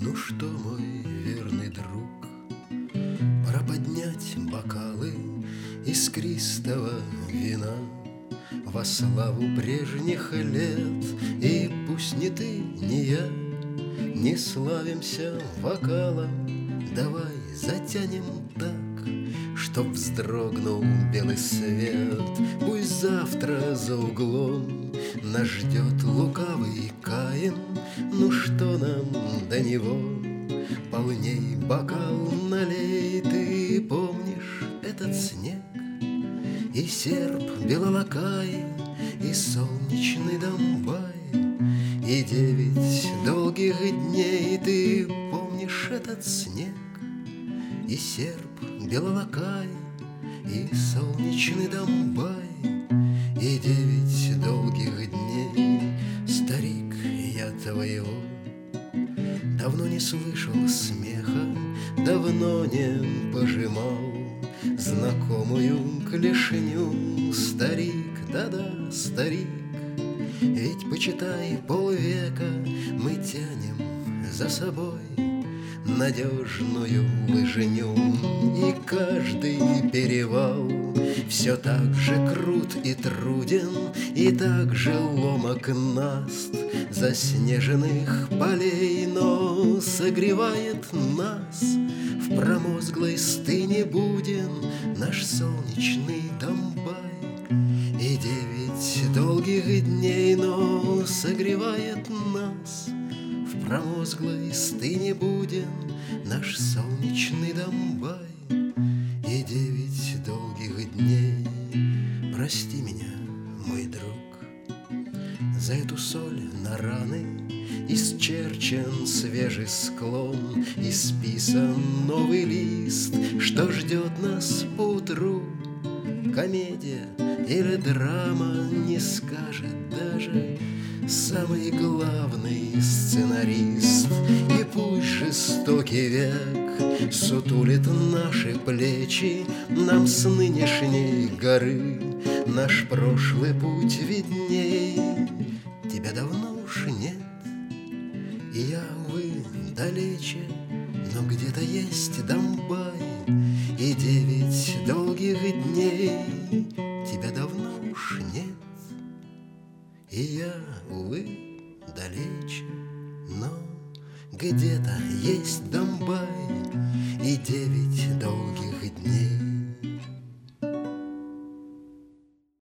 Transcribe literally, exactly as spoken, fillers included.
Ну что, мой верный друг, пора поднять бокалы искристого вина во славу прежних лет. И пусть ни ты, ни я не славимся вокалом, давай затянем так, чтоб вздрогнул белый свет. Пусть завтра за углом нас ждет лукавый Каин, ну что нам до него? Полней бокал налей. Ты помнишь этот снег и серп белолакай, и солнечный Домбай, и девять долгих дней? Ты помнишь этот снег и серп белолакай, и солнечный Домбай, и девять долгих дней? Старик, я твоего давно не слышал смеха, давно не пожимал знакомую клешню. Старик, да-да, старик, ведь, почитай, полвека мы тянем за собой надежную лыжню. И каждый перевал все так же крут и труден, и так же ломок наст заснеженных полей. Но согревает нас в промозглой стыне буден наш солнечный Домбай. И девять долгих дней, но согревает нас в промозглой стыне буден наш солнечный Домбай. И девять долгих дней. Прости меня, мой друг, за эту соль на раны исчерчен свежий склон, исписан новый лист. Что ждет нас поутру? Комедия или драма, не скажет даже самый главный сценарист. И пусть жестокий век сутулит наши плечи, нам с нынешней горы наш прошлый путь видней. Тебя давно уж нет, и я, увы, далече, но где-то есть Домбай и девять долгих дней. Тебя давно уж нет, и я, увы, далече, но где-то есть Домбай и девять